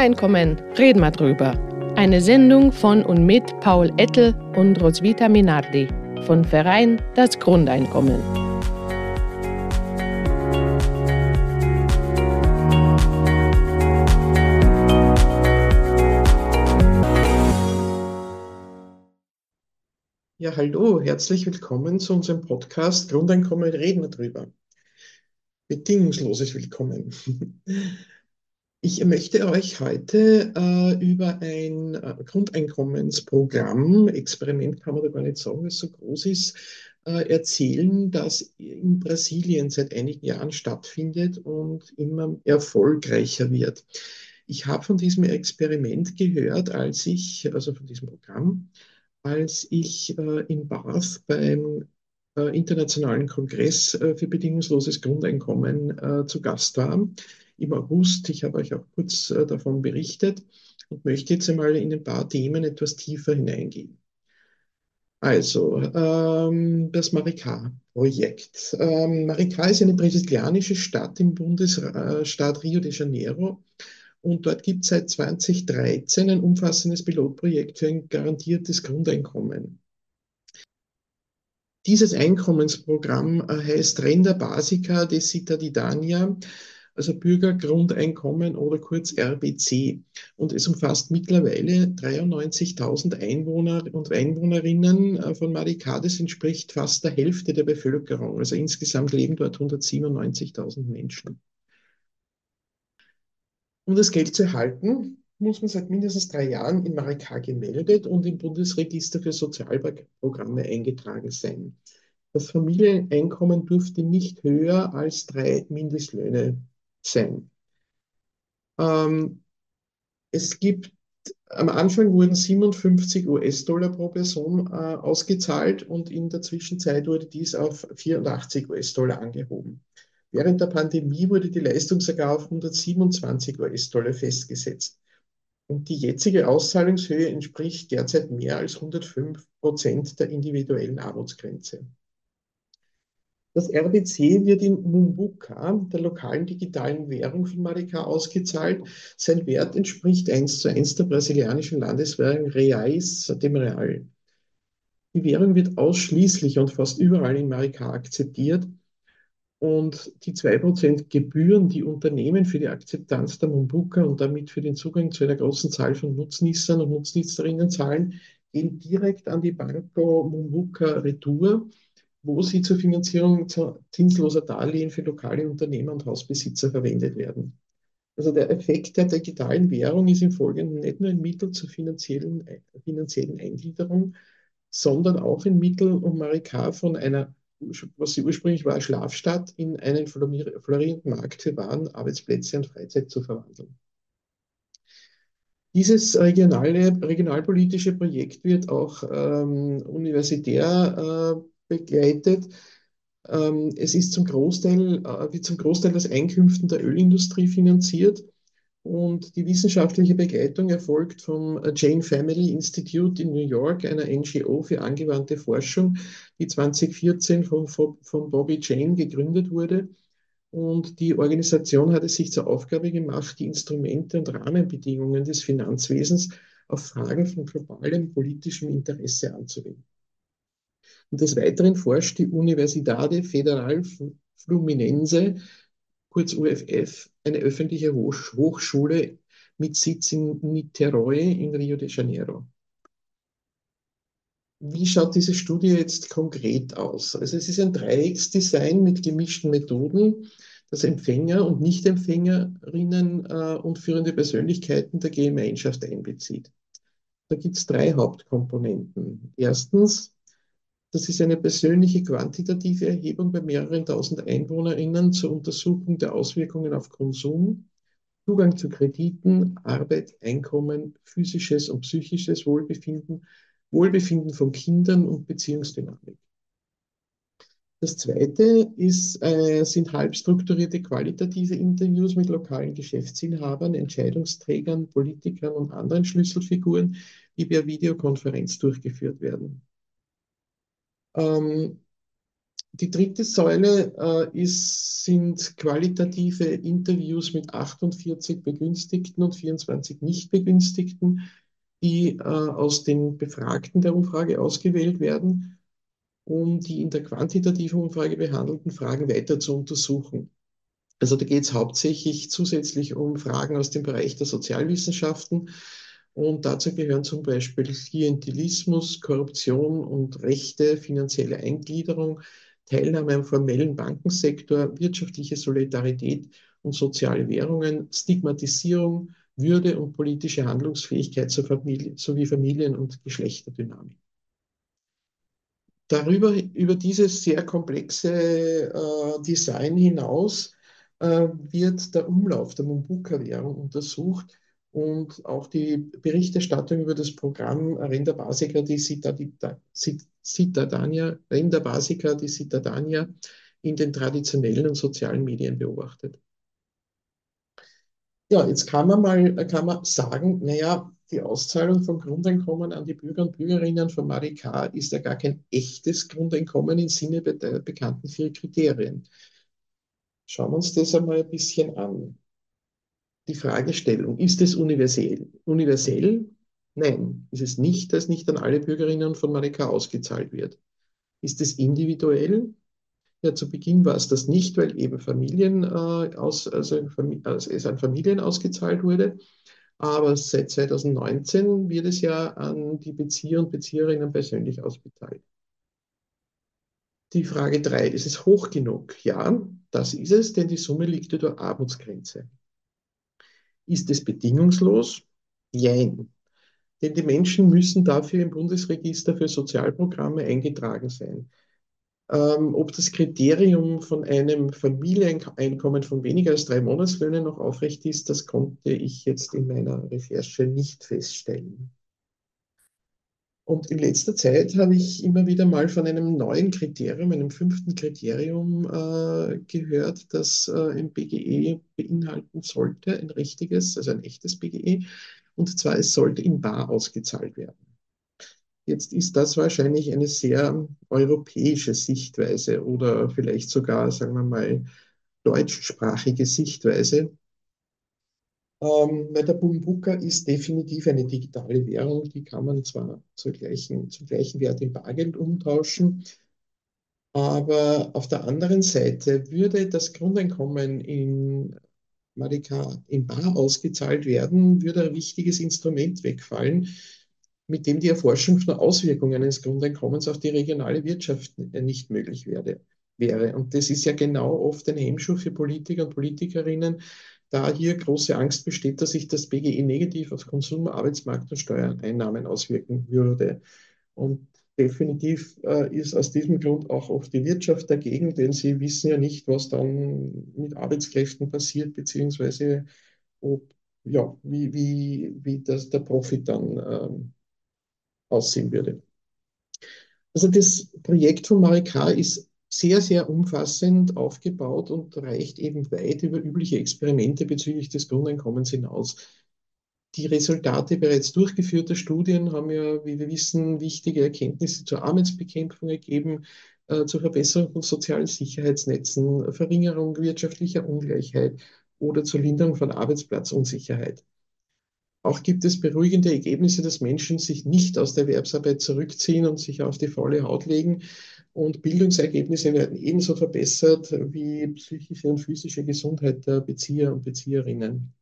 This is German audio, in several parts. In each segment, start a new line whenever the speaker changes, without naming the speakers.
Grundeinkommen, reden wir drüber. Eine Sendung von und mit Paul Ettel und Roswitha Minardi von Verein Das Grundeinkommen.
Ja, hallo, herzlich willkommen zu unserem Podcast Grundeinkommen, reden wir drüber. Bedingungsloses Willkommen. Ich möchte euch heute über ein Grundeinkommensprogramm, Experiment kann man da gar nicht sagen, das so groß ist, erzählen, das in Brasilien seit einigen Jahren stattfindet und immer erfolgreicher wird. Ich habe von diesem Experiment gehört, also von diesem Programm, als ich in Bath beim Internationalen Kongress für bedingungsloses Grundeinkommen zu Gast war im August. Ich habe euch auch kurz davon berichtet und möchte jetzt einmal in ein paar Themen etwas tiefer hineingehen. Also, das Maricá-Projekt. Maricá ist eine brasilianische Stadt im Bundesstaat Rio de Janeiro. Und dort gibt es seit 2013 ein umfassendes Pilotprojekt für ein garantiertes Grundeinkommen. Dieses Einkommensprogramm heißt Renda Básica de Cidadania, also Bürgergrundeinkommen oder kurz RBC. Und es umfasst mittlerweile 93.000 Einwohner und Einwohnerinnen von Maricá. Das entspricht fast der Hälfte der Bevölkerung. Also insgesamt leben dort 197.000 Menschen. Um das Geld zu erhalten, muss man seit mindestens 3 Jahren in Maricá gemeldet und im Bundesregister für Sozialprogramme eingetragen sein. Das Familieneinkommen durfte nicht höher als 3 Mindestlöhne sein. Ähm, es gibt, am Anfang wurden 57 US-Dollar pro Person ausgezahlt und in der Zwischenzeit wurde dies auf 84 US-Dollar angehoben. Während der Pandemie wurde die Leistung sogar auf 127 US-Dollar festgesetzt. Und die jetzige Auszahlungshöhe entspricht derzeit mehr als 105% der individuellen Armutsgrenze. Das RBC wird in Mumbuka, der lokalen digitalen Währung von Maricá, ausgezahlt. Sein Wert entspricht 1:1 der brasilianischen Landeswährung Reais, dem Real. Die Währung wird ausschließlich und fast überall in Maricá akzeptiert. Und die 2% Gebühren, die Unternehmen für die Akzeptanz der Mumbuka und damit für den Zugang zu einer großen Zahl von Nutznießern und Nutznießerinnen zahlen, gehen direkt an die Banco Mumbuka Retour, wo sie zur Finanzierung zinsloser Darlehen für lokale Unternehmer und Hausbesitzer verwendet werden. Also der Effekt der digitalen Währung ist im Folgenden nicht nur ein Mittel zur finanziellen Eingliederung, sondern auch ein Mittel, um Maricá von einer, was sie ursprünglich war, Schlafstadt, in einen florierenden Markt für Waren, Arbeitsplätze und Freizeit zu verwandeln. Dieses regionalpolitische Projekt wird auch universitär begleitet. Es ist wird zum Großteil aus Einkünften der Ölindustrie finanziert und die wissenschaftliche Begleitung erfolgt vom Jane Family Institute in New York, einer NGO für angewandte Forschung, die 2014 von Bobby Jane gegründet wurde. Und die Organisation hat es sich zur Aufgabe gemacht, die Instrumente und Rahmenbedingungen des Finanzwesens auf Fragen von globalem politischem Interesse anzuwenden. Und des Weiteren forscht die Universidade Federal Fluminense, kurz UFF, eine öffentliche Hochschule mit Sitz in Niterói in Rio de Janeiro. Wie schaut diese Studie jetzt konkret aus? Also es ist ein Dreiecksdesign mit gemischten Methoden, das Empfänger und Nichtempfängerinnen und führende Persönlichkeiten der Gemeinschaft einbezieht. Da gibt es 3 Hauptkomponenten. Erstens, das ist eine persönliche quantitative Erhebung bei mehreren tausend EinwohnerInnen zur Untersuchung der Auswirkungen auf Konsum, Zugang zu Krediten, Arbeit, Einkommen, physisches und psychisches Wohlbefinden, Wohlbefinden von Kindern und Beziehungsdynamik. Das zweite sind halb strukturierte qualitative Interviews mit lokalen Geschäftsinhabern, Entscheidungsträgern, Politikern und anderen Schlüsselfiguren, die per Videokonferenz durchgeführt werden. Die dritte Säule sind qualitative Interviews mit 48 Begünstigten und 24 Nicht-Begünstigten, die aus den Befragten der Umfrage ausgewählt werden, um die in der quantitativen Umfrage behandelten Fragen weiter zu untersuchen. Also da geht es hauptsächlich zusätzlich um Fragen aus dem Bereich der Sozialwissenschaften. Und dazu gehören zum Beispiel Klientelismus, Korruption und Rechte, finanzielle Eingliederung, Teilnahme am formellen Bankensektor, wirtschaftliche Solidarität und soziale Währungen, Stigmatisierung, Würde und politische Handlungsfähigkeit sowie Familien- und Geschlechterdynamik. Über dieses sehr komplexe Design hinaus wird der Umlauf der Mumbuka-Währung untersucht und auch die Berichterstattung über das Programm Renda Basica Renda Basica di Cittadania in den traditionellen und sozialen Medien beobachtet. Ja, jetzt kann man sagen, naja, die Auszahlung von Grundeinkommen an die Bürger und Bürgerinnen von Marika ist ja gar kein echtes Grundeinkommen im Sinne der bekannten 4 Kriterien. Schauen wir uns das einmal ein bisschen an. Die Fragestellung, ist es universell? Universell? Nein, ist es nicht, dass nicht an alle Bürgerinnen von Marika ausgezahlt wird. Ist es individuell? Ja, zu Beginn war es das nicht, weil eben es an Familien ausgezahlt wurde. Aber seit 2019 wird es ja an die Bezieher und Bezieherinnen persönlich ausbezahlt. Die Frage 3: Ist es hoch genug? Ja, das ist es, denn die Summe liegt über der Armutsgrenze. Ist es bedingungslos? Jein. Denn die Menschen müssen dafür im Bundesregister für Sozialprogramme eingetragen sein. Ob das Kriterium von einem Familieneinkommen von weniger als 3 Monatslöhnen noch aufrecht ist, das konnte ich jetzt in meiner Recherche nicht feststellen. Und in letzter Zeit habe ich immer wieder mal von einem neuen Kriterium, einem 5. Kriterium gehört, das ein BGE beinhalten sollte, ein richtiges, also ein echtes BGE. Und zwar, es sollte in bar ausgezahlt werden. Jetzt ist das wahrscheinlich eine sehr europäische Sichtweise oder vielleicht sogar, sagen wir mal, deutschsprachige Sichtweise. Weil der Bumbuka ist definitiv eine digitale Währung, die kann man zwar zum gleichen Wert in Bargeld umtauschen, aber auf der anderen Seite würde das Grundeinkommen in Marika in bar ausgezahlt werden, würde ein wichtiges Instrument wegfallen, mit dem die Erforschung von Auswirkungen eines Grundeinkommens auf die regionale Wirtschaft nicht möglich wäre. Und das ist ja genau oft ein Hemmschuh für Politiker und Politikerinnen, da hier große Angst besteht, dass sich das BGE negativ auf Konsum, Arbeitsmarkt und Steuereinnahmen auswirken würde. Und definitiv ist aus diesem Grund auch oft die Wirtschaft dagegen, denn sie wissen ja nicht, was dann mit Arbeitskräften passiert, beziehungsweise ob, ja, wie der Profit dann aussehen würde. Also das Projekt von Marika ist sehr, sehr umfassend aufgebaut und reicht eben weit über übliche Experimente bezüglich des Grundeinkommens hinaus. Die Resultate bereits durchgeführter Studien haben ja, wie wir wissen, wichtige Erkenntnisse zur Armutsbekämpfung ergeben, zur Verbesserung von sozialen Sicherheitsnetzen, Verringerung wirtschaftlicher Ungleichheit oder zur Linderung von Arbeitsplatzunsicherheit. Auch gibt es beruhigende Ergebnisse, dass Menschen sich nicht aus der Erwerbsarbeit zurückziehen und sich auf die faule Haut legen. Und Bildungsergebnisse werden ebenso verbessert wie psychische und physische Gesundheit der Bezieher und Bezieherinnen.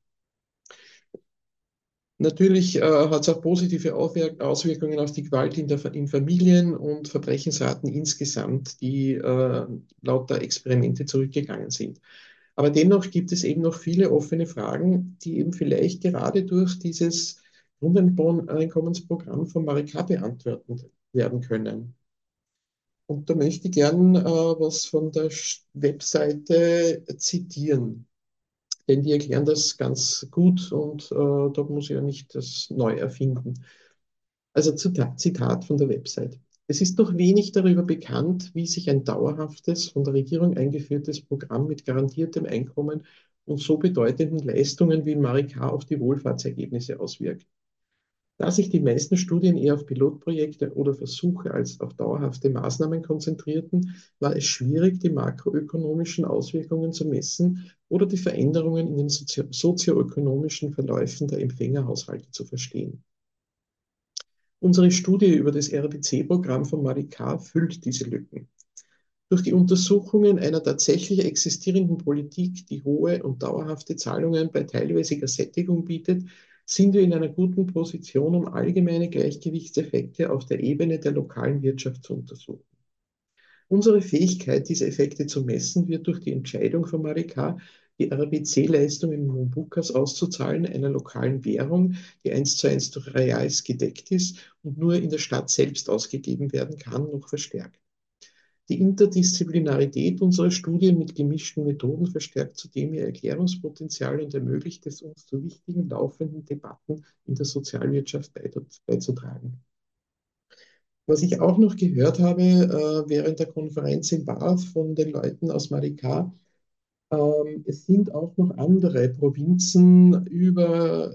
Natürlich hat es auch positive Auswirkungen auf die Gewalt in Familien und Verbrechensraten insgesamt, die laut der Experimente zurückgegangen sind. Aber dennoch gibt es eben noch viele offene Fragen, die eben vielleicht gerade durch dieses Grundeinkommensprogramm von Marika beantwortet werden können. Und da möchte ich gern was von der Webseite zitieren, denn die erklären das ganz gut und da muss ich ja nicht das neu erfinden. Also Zitat von der Website. Es ist noch wenig darüber bekannt, wie sich ein dauerhaftes, von der Regierung eingeführtes Programm mit garantiertem Einkommen und so bedeutenden Leistungen wie in Marika auf die Wohlfahrtsergebnisse auswirkt. Da sich die meisten Studien eher auf Pilotprojekte oder Versuche als auf dauerhafte Maßnahmen konzentrierten, war es schwierig, die makroökonomischen Auswirkungen zu messen oder die Veränderungen in den sozioökonomischen Verläufen der Empfängerhaushalte zu verstehen. Unsere Studie über das RBC-Programm von Marie K. füllt diese Lücken. Durch die Untersuchungen einer tatsächlich existierenden Politik, die hohe und dauerhafte Zahlungen bei teilweisiger Sättigung bietet, sind wir in einer guten Position, um allgemeine Gleichgewichtseffekte auf der Ebene der lokalen Wirtschaft zu untersuchen. Unsere Fähigkeit, diese Effekte zu messen, wird durch die Entscheidung von Marie K., die RBC-Leistungen in Mombukas auszuzahlen, einer lokalen Währung, die 1:1 durch Reals gedeckt ist und nur in der Stadt selbst ausgegeben werden kann, noch verstärkt. Die Interdisziplinarität unserer Studien mit gemischten Methoden verstärkt zudem ihr Erklärungspotenzial und ermöglicht es uns, zu wichtigen laufenden Debatten in der Sozialwirtschaft beizutragen. Was ich auch noch gehört habe während der Konferenz in Bath von den Leuten aus Maricá, es sind auch noch andere Provinzen über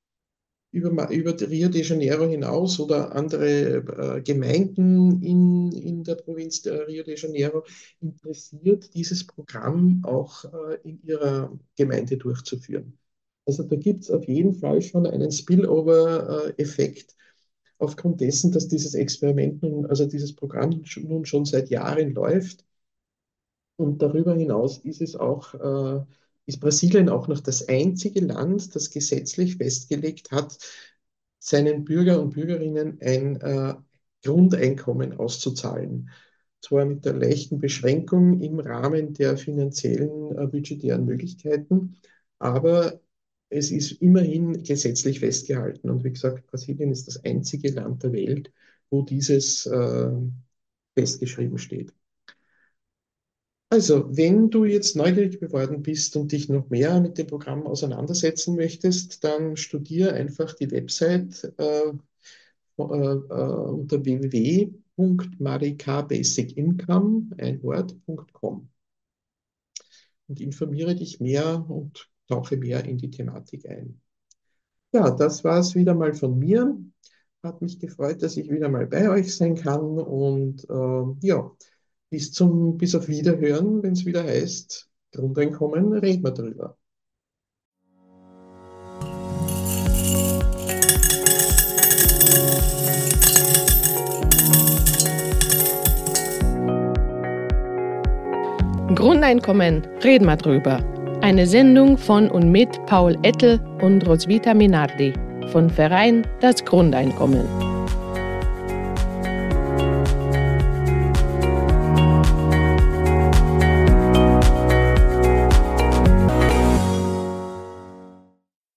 Rio de Janeiro hinaus oder andere Gemeinden in der Provinz der Rio de Janeiro interessiert, dieses Programm auch in ihrer Gemeinde durchzuführen. Also da gibt es auf jeden Fall schon einen Spillover-Effekt aufgrund dessen, dass dieses Experiment nun, also dieses Programm nun schon seit Jahren läuft. Und darüber hinaus ist Brasilien auch noch das einzige Land, das gesetzlich festgelegt hat, seinen Bürger und Bürgerinnen ein Grundeinkommen auszuzahlen. Zwar mit der leichten Beschränkung im Rahmen der finanziellen budgetären Möglichkeiten, aber es ist immerhin gesetzlich festgehalten. Und wie gesagt, Brasilien ist das einzige Land der Welt, wo dieses festgeschrieben steht. Also, wenn du jetzt neugierig geworden bist und dich noch mehr mit dem Programm auseinandersetzen möchtest, dann studiere einfach die Website unter www.maricabasicincome, ein Wort.com, und informiere dich mehr und tauche mehr in die Thematik ein. Ja, das war es wieder mal von mir. Hat mich gefreut, dass ich wieder mal bei euch sein kann und ja, bis auf Wiederhören, wenn es wieder heißt, Grundeinkommen, reden wir drüber.
Grundeinkommen, reden wir drüber. Eine Sendung von und mit Paul Ettel und Roswitha Minardi von Verein Das Grundeinkommen.